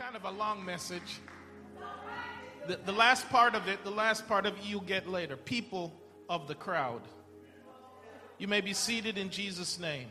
kind of a long message. The last part of it you'll get later. People of the crowd. You may be seated in Jesus' name.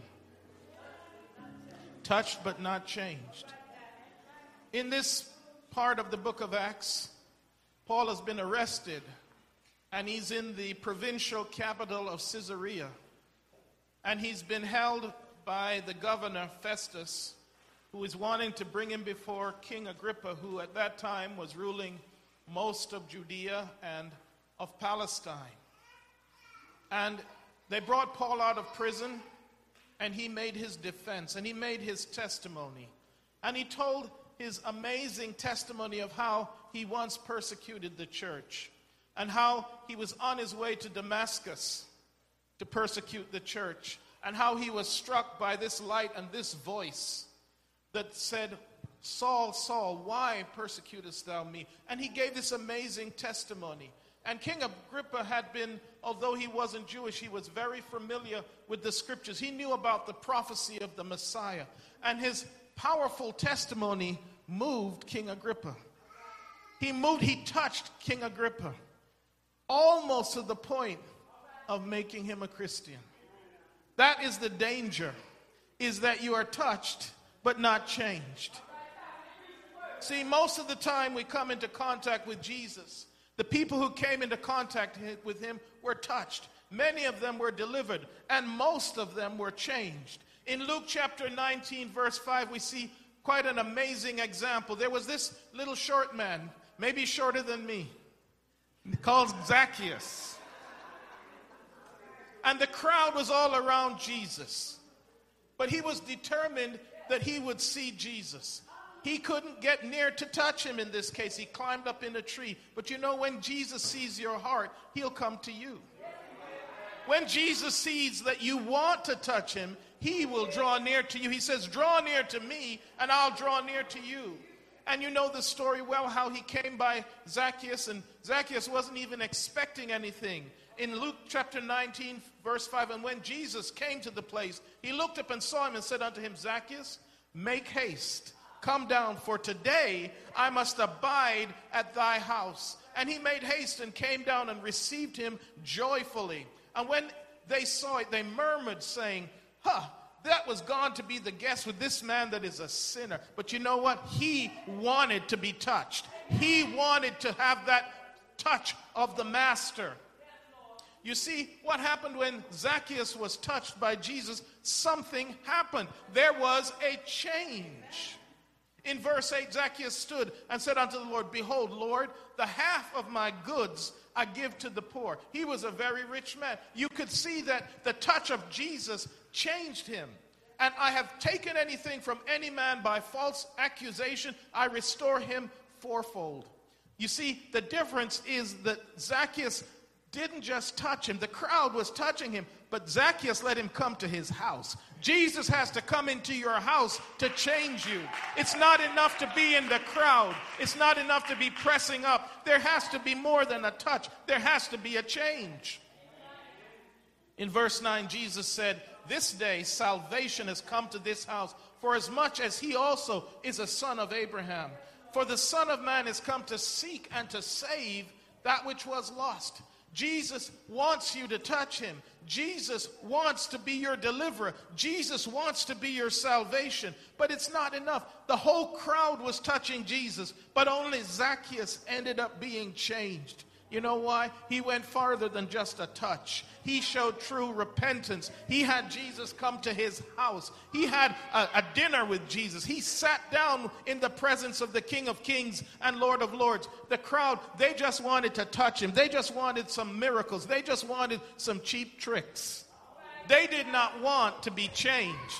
Touched but not changed. In this part of the book of Acts, Paul has been arrested, and he's in the provincial capital of Caesarea. And he's been held by the governor, Festus, who is wanting to bring him before King Agrippa, who at that time was ruling most of Judea and of Palestine. And they brought Paul out of prison, and he made his defense, and he made his testimony. And he told his amazing testimony of how he once persecuted the church, and how he was on his way to Damascus to persecute the church, and how he was struck by this light and this voice that said, "Saul, Saul, why persecutest thou me?" And he gave this amazing testimony. And King Agrippa had been, although he wasn't Jewish, he was very familiar with the scriptures. He knew about the prophecy of the Messiah. And his powerful testimony moved King Agrippa. He touched King Agrippa, almost to the point of making him a Christian. That is the danger, is that you are touched but not changed. See, most of the time we come into contact with Jesus, the people who came into contact with him were touched. Many of them were delivered, and most of them were changed. In Luke chapter 19, verse 5, we see quite an amazing example. There was this little short man, maybe shorter than me, called Zacchaeus. And the crowd was all around Jesus. But he was determined that he would see Jesus. He couldn't get near to touch him in this case. He climbed up in a tree. But you know, when Jesus sees your heart, he'll come to you. When Jesus sees that you want to touch him, he will draw near to you. He says, "Draw near to me, and I'll draw near to you." And you know the story well, how he came by Zacchaeus, and Zacchaeus wasn't even expecting anything. In Luke chapter 19, verse 5, and when Jesus came to the place, he looked up and saw him and said unto him, "Zacchaeus, make haste, come down, for today I must abide at thy house." And he made haste and came down and received him joyfully. And when they saw it, they murmured, saying, that was gone to be the guest with this man that is a sinner. But you know what? He wanted to be touched. He wanted to have that touch of the master. You see, what happened when Zacchaeus was touched by Jesus? Something happened. There was a change. In verse 8, Zacchaeus stood and said unto the Lord, "Behold, Lord, the half of my goods I give to the poor." He was a very rich man. You could see that the touch of Jesus changed him. "And I have taken anything from any man by false accusation, I restore him fourfold." You see, the difference is that Zacchaeus didn't just touch him. The crowd was touching him, but Zacchaeus let him come to his house. Jesus has to come into your house to change you. It's not enough to be in the crowd. It's not enough to be pressing up. There has to be more than a touch. There has to be a change. In verse 9, Jesus said, "This day salvation has come to this house, for as much as he also is a son of Abraham. For the Son of Man is come to seek and to save that which was lost." Jesus wants you to touch him. Jesus wants to be your deliverer. Jesus wants to be your salvation. But it's not enough. The whole crowd was touching Jesus, but only Zacchaeus ended up being changed. You know why? He went farther than just a touch. He showed true repentance. He had Jesus come to his house. He had a dinner with Jesus. He sat down in the presence of the King of Kings and Lord of Lords. The crowd, they just wanted to touch him. They just wanted some miracles. They just wanted some cheap tricks. They did not want to be changed.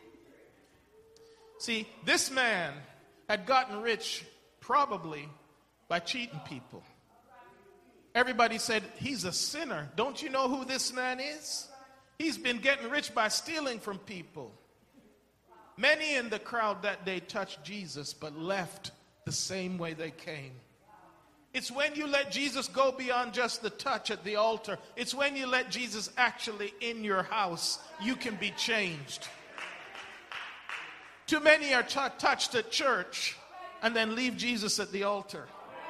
See, this man had gotten rich probably by cheating people. Everybody said, "He's a sinner. Don't you know who this man is? He's been getting rich by stealing from people." Many in the crowd that day touched Jesus, but left the same way they came. It's when you let Jesus go beyond just the touch at the altar. It's when you let Jesus actually in your house, you can be changed. Too many are touched at church, and then leave Jesus at the altar.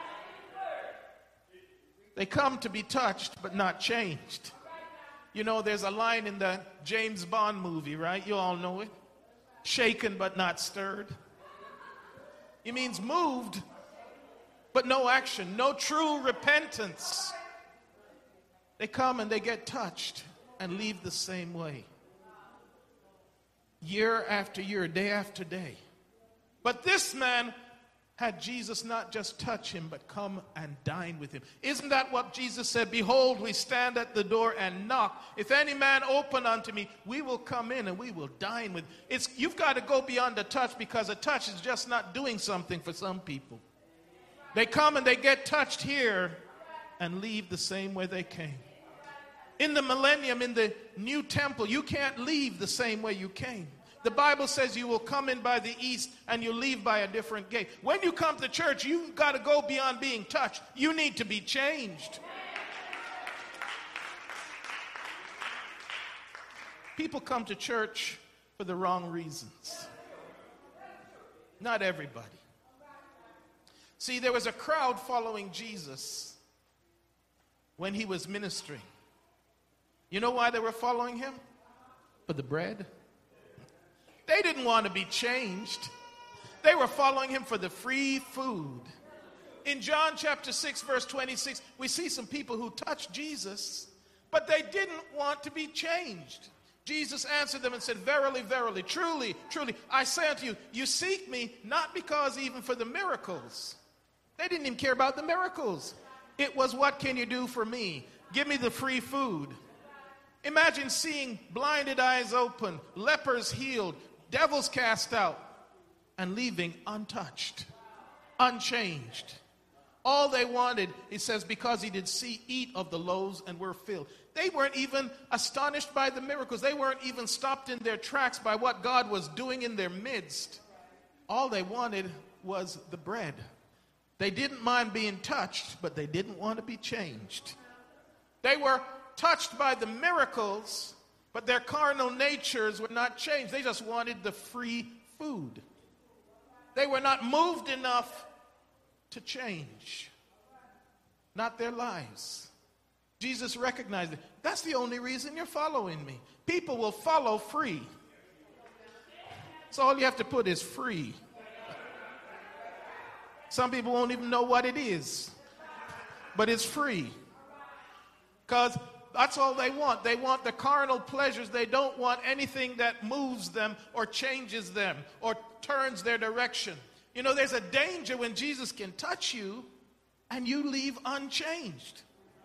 They come to be touched but not changed. You know, there's a line in the James Bond movie, right? You all know it. Shaken but not stirred. It means moved but no action, no true repentance. They come and they get touched and leave the same way. Year after year, day after day. But this man had Jesus not just touch him, but come and dine with him. Isn't that what Jesus said? Behold, we stand at the door and knock. If any man open unto me, we will come in and we will dine with him. You've got to go beyond the touch, because a touch is just not doing something for some people. They come and they get touched here and leave the same way they came. In the millennium, in the new temple, you can't leave the same way you came. The Bible says you will come in by the east and you leave by a different gate. When you come to church, you've got to go beyond being touched. You need to be changed. People come to church for the wrong reasons. Not everybody. See, there was a crowd following Jesus when he was ministering. You know why they were following him? For the bread. They didn't want to be changed. They were following him for the free food. In John chapter 6, verse 26, we see some people who touched Jesus, but they didn't want to be changed. Jesus answered them and said, verily, verily, truly, truly, I say unto you, you seek me not because even for the miracles. They didn't even care about the miracles. It was, what can you do for me? Give me the free food. Imagine seeing blinded eyes open, lepers healed, devils cast out, and leaving untouched, unchanged. All they wanted, he says, because he did eat of the loaves and were filled. They weren't even astonished by the miracles. They weren't even stopped in their tracks by what God was doing in their midst. All they wanted was the bread. They didn't mind being touched, but they didn't want to be changed. They were touched by the miracles, but their carnal natures were not changed. They just wanted the free food. They were not moved enough to change, not their lives. Jesus recognized it. That's the only reason you're following me. People will follow free. So all you have to put is free. Some people won't even know what it is, but it's free. Because that's all they want. They want the carnal pleasures. They don't want anything that moves them or changes them or turns their direction. You know, there's a danger when Jesus can touch you and you leave unchanged.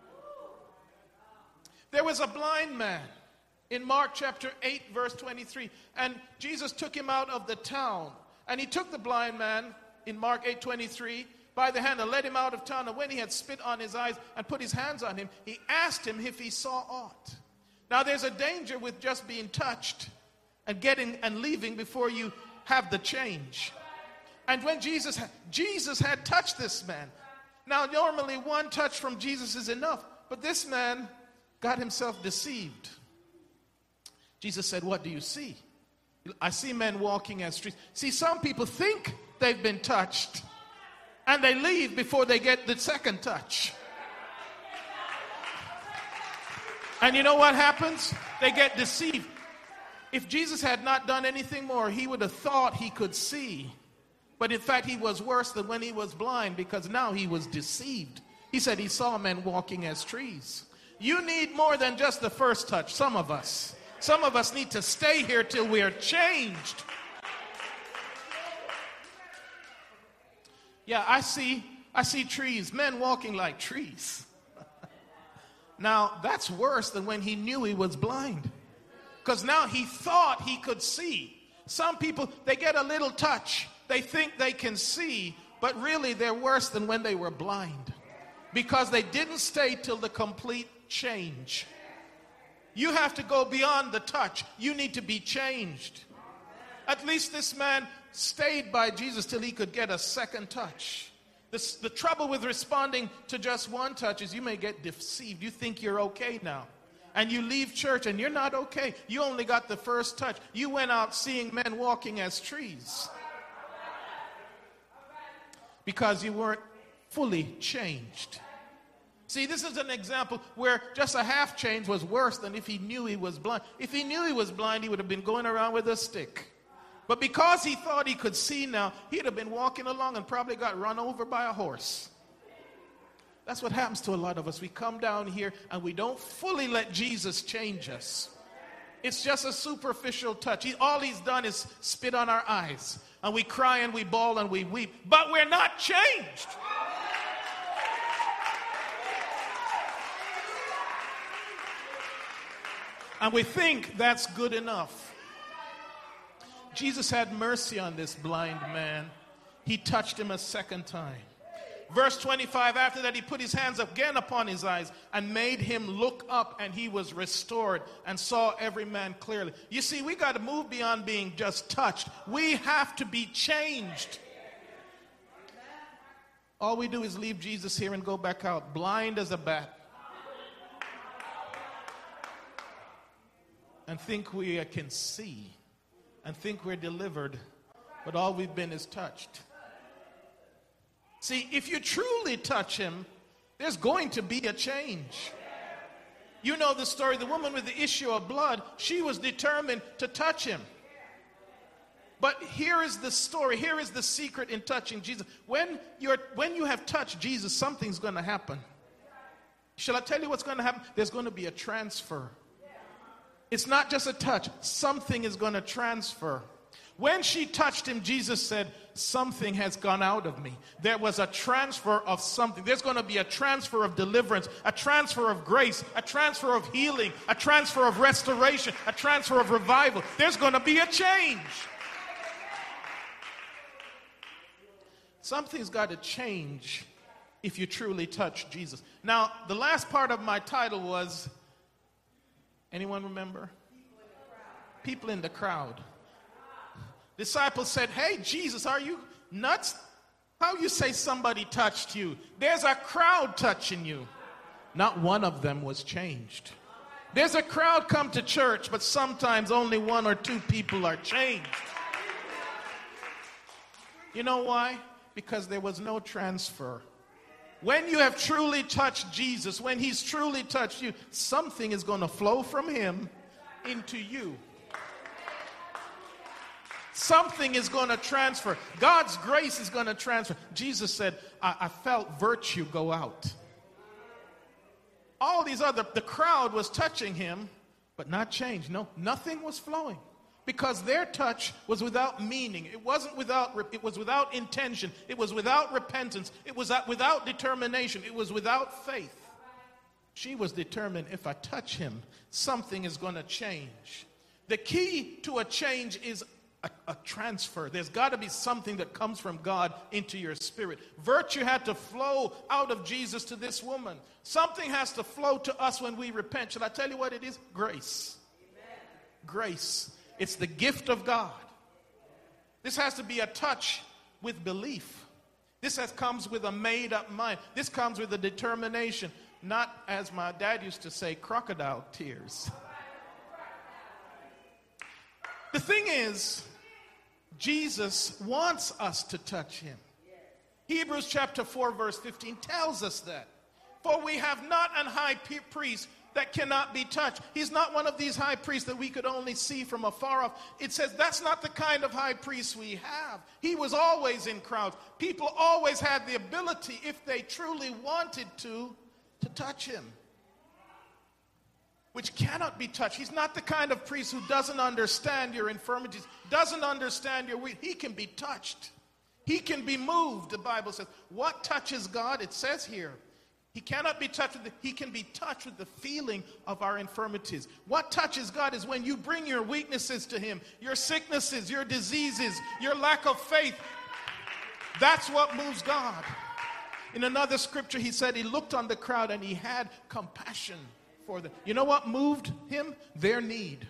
There was a blind man in Mark chapter 8, verse 23, and Jesus took him out of the town. And he took the blind man in Mark 8:23 by the hand and led him out of town. And when he had spit on his eyes and put his hands on him, he asked him if he saw aught. Now there's a danger with just being touched and getting and leaving before you have the change. And when Jesus had touched this man. Now normally one touch from Jesus is enough, but this man got himself deceived. Jesus said, what do you see? I see men walking as streets. See, some people think they've been touched and they leave before they get the second touch. And you know what happens? They get deceived. If Jesus had not done anything more, he would have thought he could see. But in fact, he was worse than when he was blind, because now he was deceived. He said he saw men walking as trees. You need more than just the first touch, some of us. Some of us need to stay here till we are changed. Yeah, I see trees, men walking like trees. Now, that's worse than when he knew he was blind. Because now he thought he could see. Some people, they get a little touch. They think they can see, but really they're worse than when they were blind. Because they didn't stay till the complete change. You have to go beyond the touch. You need to be changed. At least this man stayed by Jesus till he could get a second touch. The trouble with responding to just one touch is you may get deceived. You think you're okay now. And you leave church and you're not okay. You only got the first touch. You went out seeing men walking as trees. because you weren't fully changed. See, this is an example where just a half change was worse than if he knew he was blind. If he knew he was blind, he would have been going around with a stick. But because he thought he could see now, he'd have been walking along and probably got run over by a horse. That's what happens to a lot of us. We come down here and we don't fully let Jesus change us. It's just a superficial touch. All he's done is spit on our eyes. And we cry and we bawl and we weep. But we're not changed. And we think that's good enough. Jesus had mercy on this blind man. He touched him a second time. Verse 25, after that he put his hands again upon his eyes and made him look up, and he was restored and saw every man clearly. You see, we got to move beyond being just touched. We have to be changed. All we do is leave Jesus here and go back out, blind as a bat. And think we can see and think we're delivered, but all we've been is touched. See, if you truly touch him, there's going to be a change. You know the story, the woman with the issue of blood, she was determined to touch him. But here is the story, here is the secret in touching Jesus. When you have touched Jesus, something's going to happen. Shall I tell you what's going to happen? There's going to be a transfer. It's not just a touch. Something is going to transfer. When she touched him, Jesus said, something has gone out of me. There was a transfer of something. There's going to be a transfer of deliverance, a transfer of grace, a transfer of healing, a transfer of restoration, a transfer of revival. There's going to be a change. Something's got to change if you truly touch Jesus. Now, the last part of my title was, anyone remember? People in the crowd. Disciples said, hey, Jesus, are you nuts? How you say somebody touched you? There's a crowd touching you. Not one of them was changed. There's a crowd come to church, but sometimes only one or two people are changed. You know why? Because there was no transfer. When you have truly touched Jesus, when he's truly touched you, something is going to flow from him into you. Something is going to transfer. God's grace is going to transfer. Jesus said, I felt virtue go out. All these the crowd was touching him, but not changed. No, nothing was flowing. Because their touch was without meaning. It was without intention. It was without repentance. It was without determination. It was without faith. She was determined, if I touch him, something is going to change. The key to a change is a transfer. There's got to be something that comes from God into your spirit. Virtue had to flow out of Jesus to this woman. Something has to flow to us when we repent. Should I tell you what it is? Grace. Amen. Grace. It's the gift of God. This has to be a touch with belief. This comes with a made-up mind. This comes with a determination, not, as my dad used to say, crocodile tears. The thing is, Jesus wants us to touch him. Hebrews chapter 4 verse 15 tells us that. For we have not an high priest that cannot be touched. He's not one of these high priests that we could only see from afar off. It says that's not the kind of high priest we have. He was always in crowds. People always had the ability, if they truly wanted to touch him, which cannot be touched. He's not the kind of priest who doesn't understand your infirmities, doesn't understand your weakness. He can be touched. He can be moved, the Bible says. What touches God? It says here, he cannot be touched he can be touched with the feeling of our infirmities. What touches God is when you bring your weaknesses to him, your sicknesses, your diseases, your lack of faith. That's what moves God. In another scripture, he said he looked on the crowd and he had compassion for them. You know what moved him? Their need.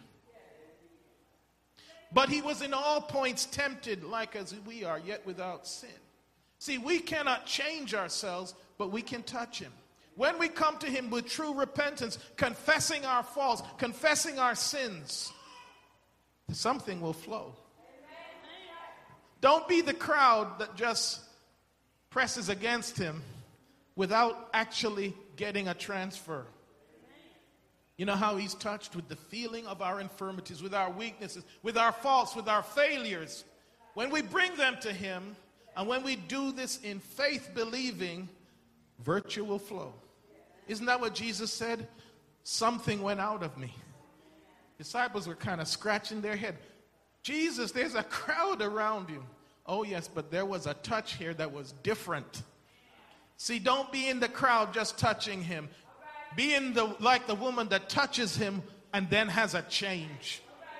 But he was in all points tempted like as we are, yet without sin. See, we cannot change ourselves, but we can touch him. When we come to him with true repentance, confessing our faults, confessing our sins, something will flow. Don't be the crowd that just presses against him without actually getting a transfer. You know how he's touched? With the feeling of our infirmities, with our weaknesses, with our faults, with our failures. When we bring them to him, and when we do this in faith believing, virtue will flow. Isn't that what Jesus said? Something went out of me. Disciples were kind of scratching their head. Jesus, there's a crowd around you. Oh yes, but there was a touch here that was different. See, don't be in the crowd just touching him. Be like the woman that touches him and then has a change.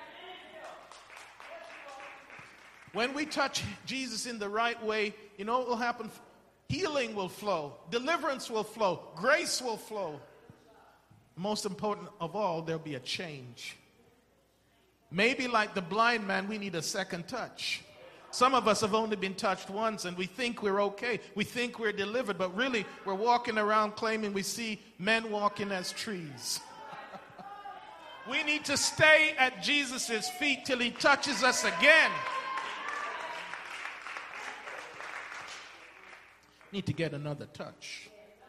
When we touch Jesus in the right way, you know what will happen? Healing will flow. Deliverance will flow. Grace will flow. Most important of all, there'll be a change. Maybe like the blind man, we need a second touch. Some of us have only been touched once and we think we're okay. We think we're delivered, but really we're walking around claiming we see men walking as trees. We need to stay at Jesus' feet till he touches us again. Need to get another touch.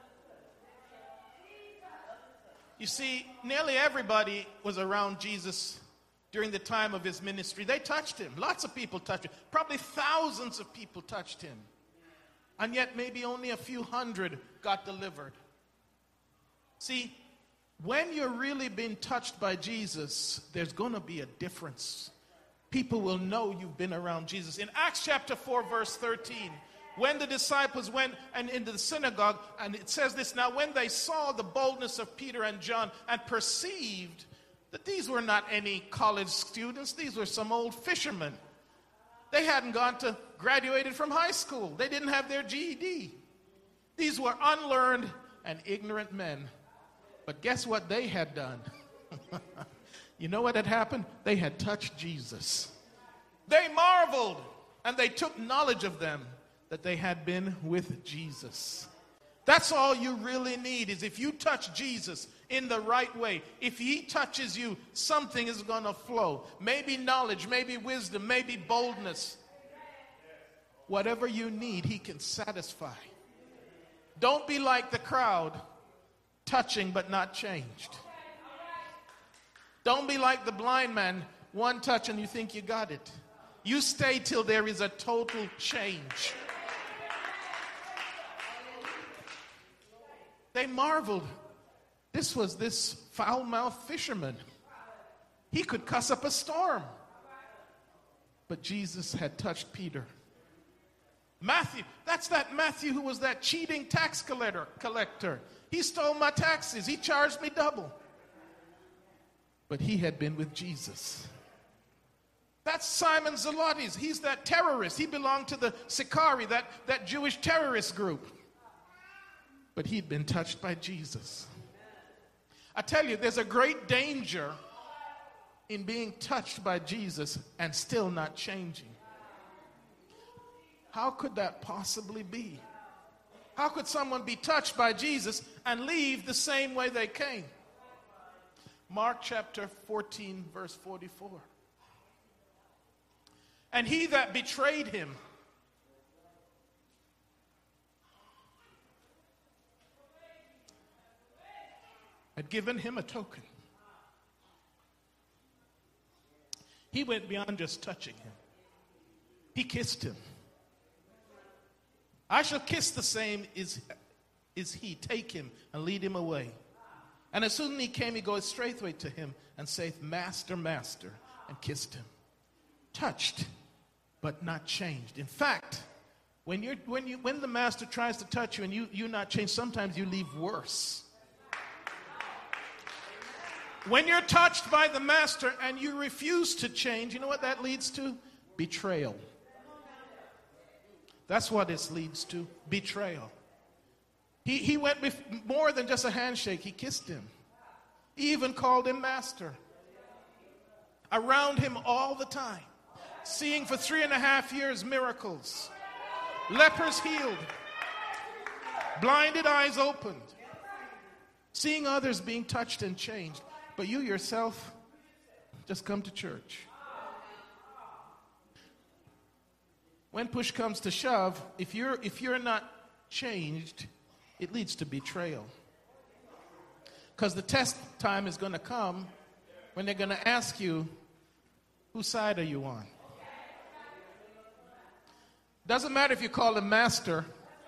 You see, nearly everybody was around Jesus during the time of his ministry. They touched him. Lots of people touched him. Probably thousands of people touched him. And yet maybe only a few hundred got delivered. See, when you're really being touched by Jesus, there's going to be a difference. People will know you've been around Jesus. In Acts chapter 4, verse 13, when the disciples went and into the synagogue, and it says this, now when they saw the boldness of Peter and John and perceived that these were not any college students, these were some old fishermen. They hadn't graduated from high school. They didn't have their GED. These were unlearned and ignorant men. But guess what they had done? You know what had happened? They had touched Jesus. They marveled, and they took knowledge of them that they had been with Jesus. That's all you really need, is if you touch Jesus in the right way, if he touches you, something is going to flow. Maybe knowledge, maybe wisdom, maybe boldness. Whatever you need, he can satisfy. Don't be like the crowd, touching but not changed. Don't be like the blind man, one touch and you think you got it. You stay till there is a total change. They marveled. This was this foul-mouthed fisherman. He could cuss up a storm. But Jesus had touched Peter. Matthew, that's that Matthew who was that cheating tax collector. He stole my taxes. He charged me double. But he had been with Jesus. That's Simon Zelotes. He's that terrorist. He belonged to the Sicarii, that Jewish terrorist group. But he'd been touched by Jesus. I tell you, there's a great danger in being touched by Jesus and still not changing. How could that possibly be? How could someone be touched by Jesus and leave the same way they came? Mark chapter 14, verse 44. And he that betrayed him had given him a token. He went beyond just touching him. He kissed him. I shall kiss the same is he. Take him and lead him away. And as soon as he came, he goes straightway to him and saith, Master, Master, and kissed him. Touched, but not changed. In fact, when the master tries to touch you and you're not changed, sometimes you leave worse. When you're touched by the master and you refuse to change, you know what that leads to? Betrayal. That's what this leads to, betrayal. He went with more than just a handshake. He kissed him. He even called him master. Around him all the time. Seeing for 3.5 years miracles. Lepers healed. Blinded eyes opened. Seeing others being touched and changed. But you yourself, just come to church. When push comes to shove, if you're not changed, it leads to betrayal. Because the test time is going to come when they're going to ask you, whose side are you on? Doesn't matter if you call him master,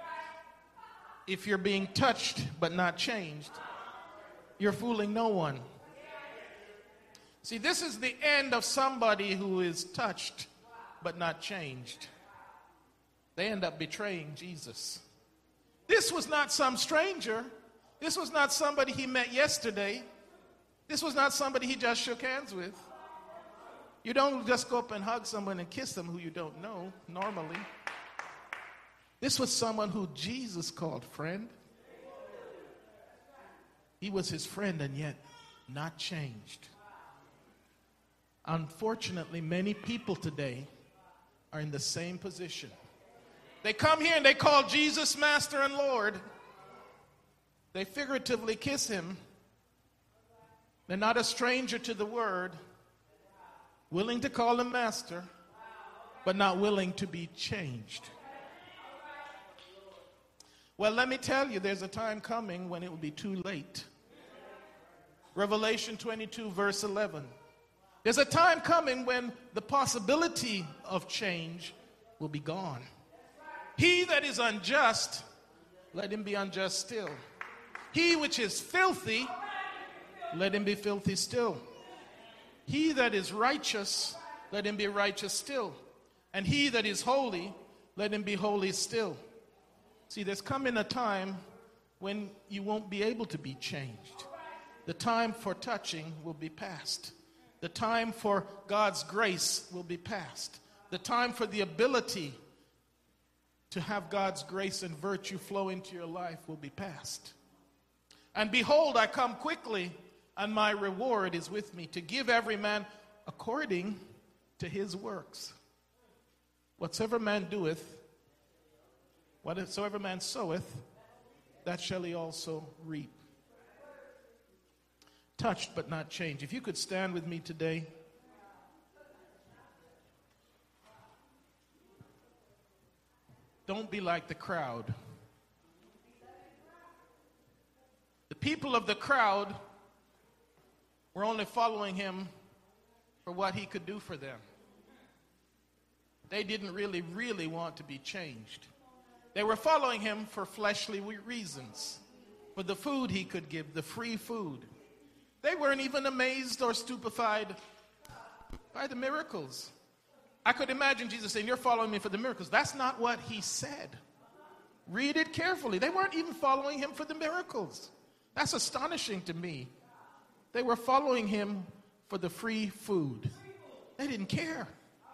if you're being touched but not changed, you're fooling no one. See, this is the end of somebody who is touched but not changed. They end up betraying Jesus. This was not some stranger. This was not somebody he met yesterday. This was not somebody he just shook hands with. You don't just go up and hug someone and kiss them who you don't know normally. This was someone who Jesus called friend. He was his friend and yet not changed. Unfortunately, many people today are in the same position. They come here and they call Jesus Master and Lord. They figuratively kiss him. They're not a stranger to the word, willing to call him Master, but not willing to be changed. Well, let me tell you, there's a time coming when it will be too late. Revelation 22, verse 11. There's a time coming when the possibility of change will be gone. He that is unjust, let him be unjust still. He which is filthy, let him be filthy still. He that is righteous, let him be righteous still. And he that is holy, let him be holy still. See, there's coming a time when you won't be able to be changed. The time for touching will be past. The time for God's grace will be past. The time for the ability to have God's grace and virtue flow into your life will be past. And behold, I come quickly, and my reward is with me, to give every man according to his works. Whatsoever man doeth, whatsoever man soweth, that shall he also reap. Touched but not changed. If you could stand with me today. Don't be like the crowd. The people of the crowd were only following him for what he could do for them. They didn't really want to be changed. They were following him for fleshly reasons, for the food he could give, the free food. They weren't even amazed or stupefied by the miracles. I could imagine Jesus saying, "You're following me for the miracles." That's not what he said. Read it carefully. They weren't even following him for the miracles. That's astonishing to me. They were following him for the free food. They didn't care.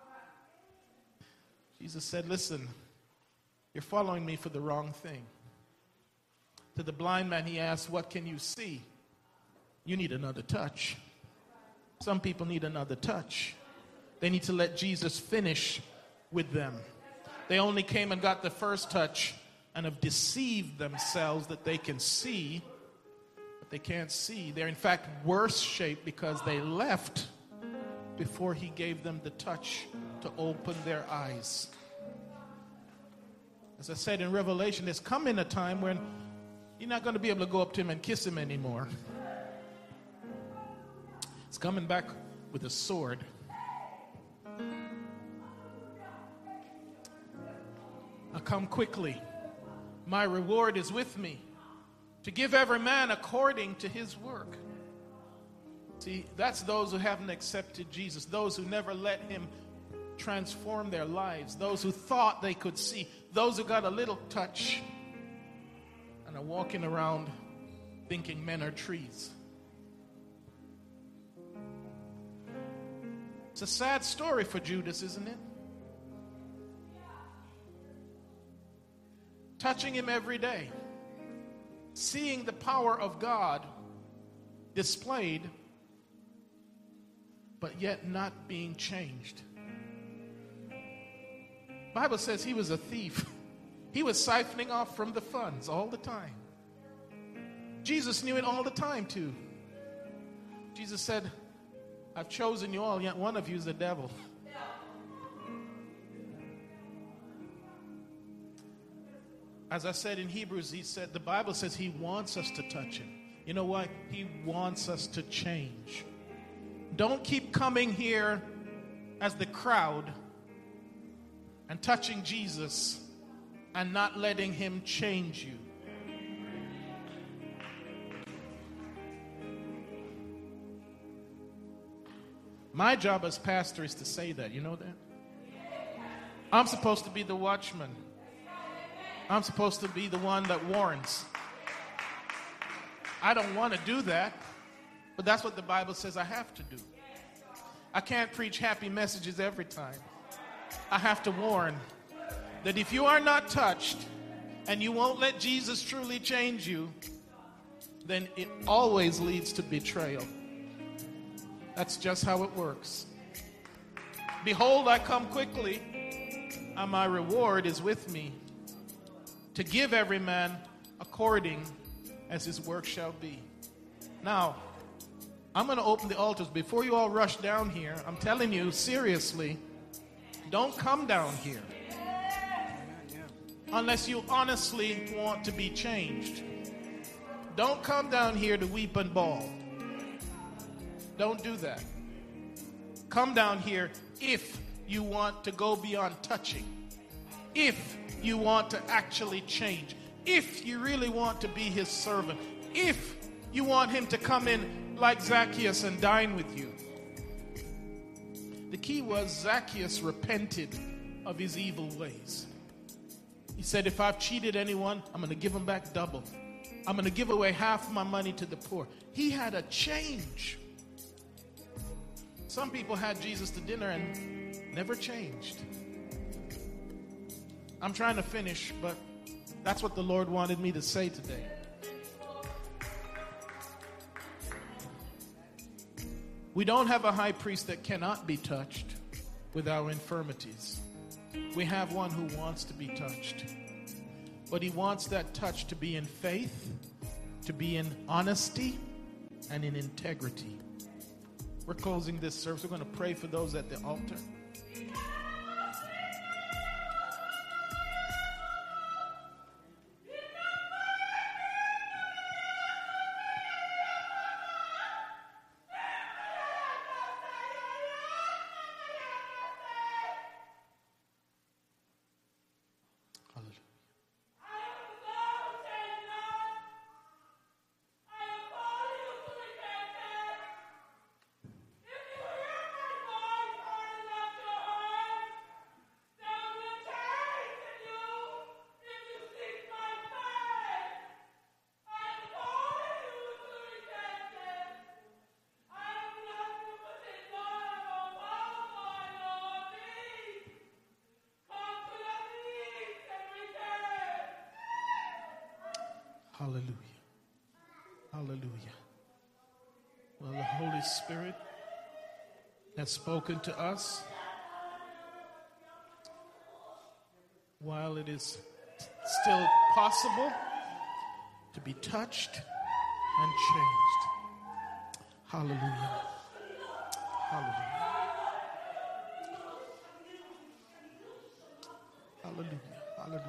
Jesus said, "Listen, you're following me for the wrong thing." To the blind man, he asked, "What can you see?" You need another touch. Some people need another touch. They need to let Jesus finish with them. They only came and got the first touch and have deceived themselves that they can see, but they can't see. They're in fact worse shape because they left before he gave them the touch to open their eyes. As I said in Revelation, there's coming a time when you're not going to be able to go up to him and kiss him anymore. It's coming back with a sword. I come quickly. My reward is with me, to give every man according to his work. See, that's those who haven't accepted Jesus, those who never let him transform their lives, those who thought they could see, those who got a little touch and are walking around thinking men are trees. It's a sad story for Judas, isn't it? Touching him every day, seeing the power of God displayed, but yet not being changed. The Bible says he was a thief. He was siphoning off from the funds all the time. Jesus knew it all the time too. Jesus said, "I've chosen you all, yet one of you is the devil." As I said in Hebrews, the Bible says he wants us to touch him. You know what? He wants us to change. Don't keep coming here as the crowd and touching Jesus and not letting him change you. My job as pastor is to say that. You know that? I'm supposed to be the watchman. I'm supposed to be the one that warns. I don't want to do that, but that's what the Bible says I have to do. I can't preach happy messages every time. I have to warn that if you are not touched and you won't let Jesus truly change you, then it always leads to betrayal. That's just how it works. Behold, I come quickly, and my reward is with me, to give every man according as his work shall be. Now, I'm going to open the altars. Before you all rush down here, I'm telling you, seriously, don't come down here unless you honestly want to be changed. Don't come down here to weep and bawl. Don't do that. Come down here if you want to go beyond touching. If you want to actually change. If you really want to be his servant. If you want him to come in like Zacchaeus and dine with you. The key was Zacchaeus repented of his evil ways. He said, if I've cheated anyone, I'm going to give them back double. I'm going to give away half my money to the poor. He had a change. Some people had Jesus to dinner and never changed. I'm trying to finish, but that's what the Lord wanted me to say today. We don't have a high priest that cannot be touched with our infirmities. We have one who wants to be touched. But he wants that touch to be in faith, to be in honesty, and in integrity. We're closing this service. We're going to pray for those at the altar. Hallelujah. Hallelujah. Well, the Holy Spirit has spoken to us while it is still possible to be touched and changed. Hallelujah. Hallelujah. Hallelujah. Hallelujah.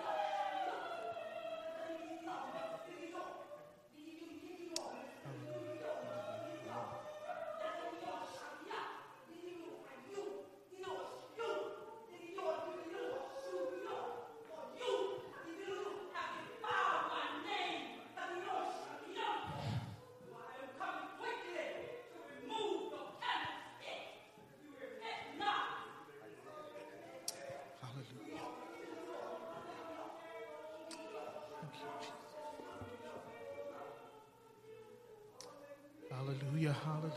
Hallelujah, hallelujah.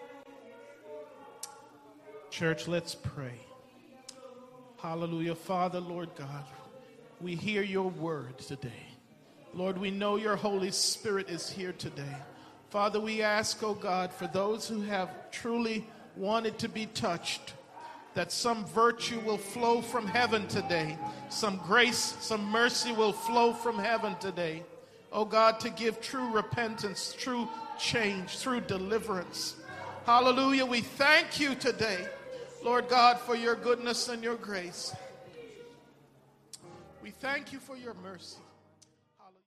Church, let's pray. Hallelujah. Father, Lord God, we hear your word today. Lord, we know your Holy Spirit is here today. Father, we ask, oh God, for those who have truly wanted to be touched, that some virtue will flow from heaven today. Some grace, some mercy will flow from heaven today. Oh God, to give true repentance, true change, true deliverance. Hallelujah. We thank you today, Lord God, for your goodness and your grace. We thank you for your mercy.